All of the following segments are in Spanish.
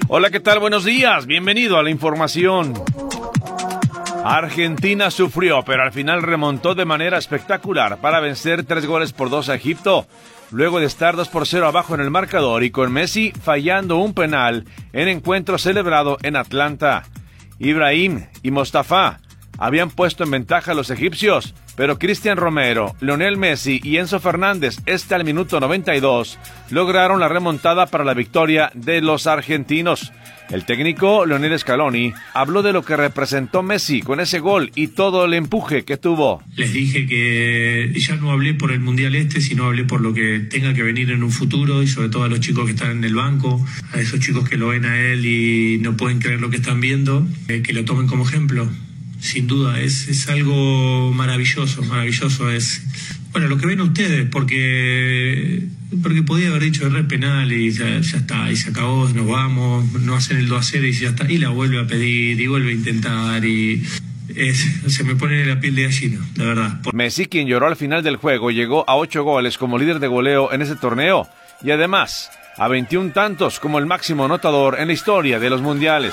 Hola, ¿qué tal? Buenos días. Bienvenido a la información. Argentina sufrió, pero al final remontó de manera espectacular para vencer 3-2 a Egipto, luego de estar 2-0 abajo en el marcador y con Messi fallando un penal en encuentro celebrado en Atlanta. Ibrahim y Mostafa habían puesto en ventaja a los egipcios, pero Cristian Romero, Lionel Messi y Enzo Fernández, al minuto 92, lograron la remontada para la victoria de los argentinos. El técnico Lionel Scaloni habló de lo que representó Messi con ese gol y todo el empuje que tuvo. Les dije que ya no hablé por el Mundial sino hablé por lo que tenga que venir en un futuro, y sobre todo a los chicos que están en el banco, a esos chicos que lo ven a él y no pueden creer lo que están viendo, que lo tomen como ejemplo. Sin duda, es algo maravilloso, es bueno lo que ven ustedes, porque podía haber dicho re penal y ya está, y se acabó, nos vamos, no hacen el 2-0 y ya está, y la vuelve a pedir y vuelve a intentar y se me pone la piel de gallina, la verdad. Messi, quien lloró al final del juego, llegó a 8 goles como líder de goleo en ese torneo y además a 21 tantos como el máximo anotador en la historia de los mundiales.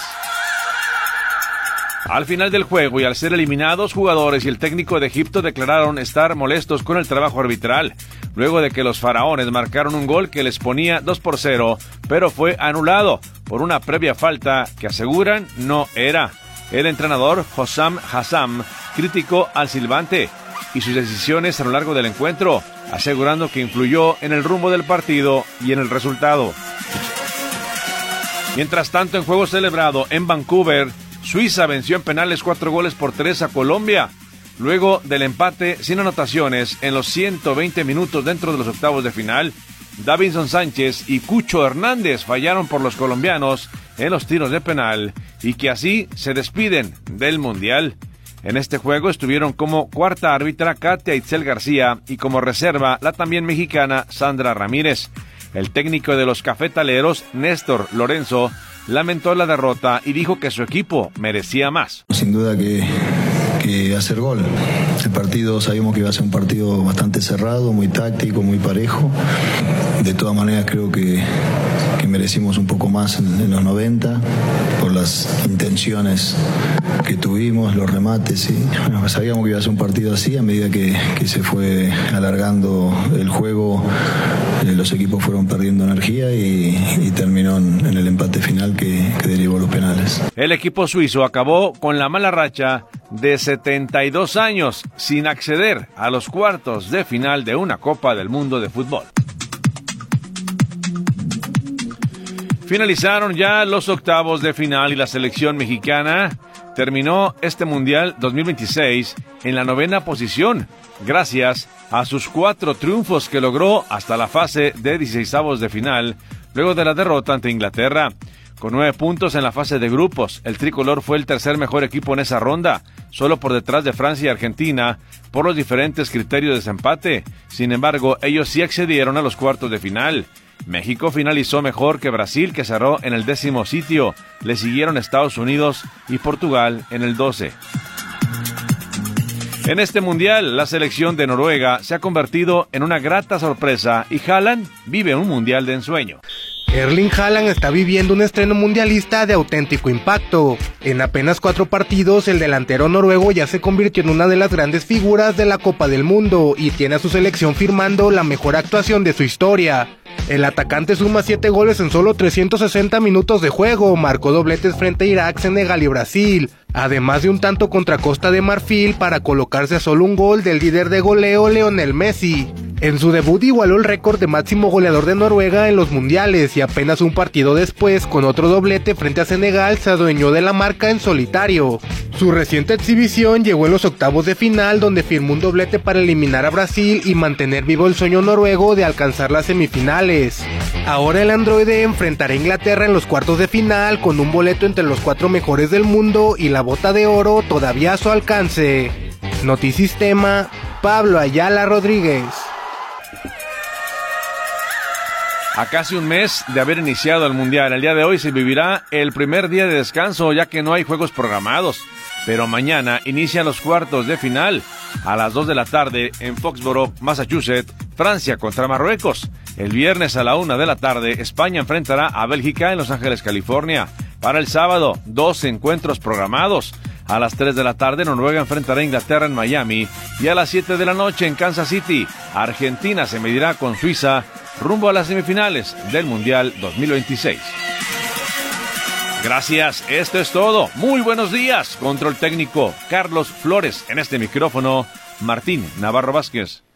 Al final del juego y al ser eliminados, jugadores y el técnico de Egipto declararon estar molestos con el trabajo arbitral, luego de que los faraones marcaron un gol que les ponía 2-0, pero fue anulado por una previa falta que aseguran no era. El entrenador Hossam Hassam criticó al silbante y sus decisiones a lo largo del encuentro, asegurando que influyó en el rumbo del partido y en el resultado. Mientras tanto, en juego celebrado en Vancouver, Suiza venció en penales 4-3 a Colombia, luego del empate sin anotaciones en los 120 minutos dentro de los octavos de final. Davinson Sánchez y Cucho Hernández fallaron por los colombianos en los tiros de penal y que así se despiden del Mundial. En este juego estuvieron como cuarta árbitra Katia Itzel García y como reserva la también mexicana Sandra Ramírez. El técnico de los cafetaleros, Néstor Lorenzo, lamentó la derrota y dijo que su equipo merecía más. Sin duda que hacer gol. El partido, sabíamos que iba a ser un partido bastante cerrado, muy táctico, muy parejo. De todas maneras creo que merecimos un poco más en los 90 por las intenciones que tuvimos, los remates, y bueno, sabíamos que iba a ser un partido así. A medida que se fue alargando el juego, los equipos fueron perdiendo energía y terminó en el empate final que derivó los penales. El equipo suizo acabó con la mala racha de 72 años sin acceder a los cuartos de final de una Copa del Mundo de fútbol. Finalizaron ya los octavos de final y la selección mexicana terminó este Mundial 2026 en la 9ª posición, gracias a sus 4 triunfos que logró hasta la fase de 16avos de final, luego de la derrota ante Inglaterra. Con 9 puntos en la fase de grupos, el tricolor fue el tercer mejor equipo en esa ronda, solo por detrás de Francia y Argentina, por los diferentes criterios de desempate. Sin embargo, ellos sí accedieron a los cuartos de final. México finalizó mejor que Brasil, que cerró en el 10º sitio. Le siguieron Estados Unidos y Portugal en el 12. En este mundial, la selección de Noruega se ha convertido en una grata sorpresa y Haaland vive un mundial de ensueño. Erling Haaland está viviendo un estreno mundialista de auténtico impacto. En apenas 4 partidos, el delantero noruego ya se convirtió en una de las grandes figuras de la Copa del Mundo y tiene a su selección firmando la mejor actuación de su historia. El atacante suma 7 goles en solo 360 minutos de juego, marcó dobletes frente a Irak, Senegal y Brasil, además de un tanto contra Costa de Marfil para colocarse a solo un gol del líder de goleo Lionel Messi. En su debut igualó el récord de máximo goleador de Noruega en los mundiales y apenas un partido después, con otro doblete frente a Senegal, se adueñó de la marca en solitario. Su reciente exhibición llegó en los octavos de final, donde firmó un doblete para eliminar a Brasil y mantener vivo el sueño noruego de alcanzar las semifinales. Ahora el androide enfrentará a Inglaterra en los cuartos de final con un boleto entre los 4 mejores del mundo y la bota de oro todavía a su alcance. Notisistema, Pablo Ayala Rodríguez. A casi un mes de haber iniciado el Mundial, el día de hoy se vivirá el primer día de descanso, ya que no hay juegos programados. Pero mañana inician los cuartos de final a las 2 de la tarde en Foxborough, Massachusetts, Francia contra Marruecos. El viernes a la 1 de la tarde, España enfrentará a Bélgica en Los Ángeles, California. Para el sábado, 2 encuentros programados. A las 3 de la tarde, Noruega enfrentará a Inglaterra en Miami. Y a las 7 de la noche en Kansas City, Argentina se medirá con Suiza rumbo a las semifinales del Mundial 2026. Gracias, esto es todo. Muy buenos días. Control técnico, Carlos Flores. En este micrófono, Martín Navarro Vázquez.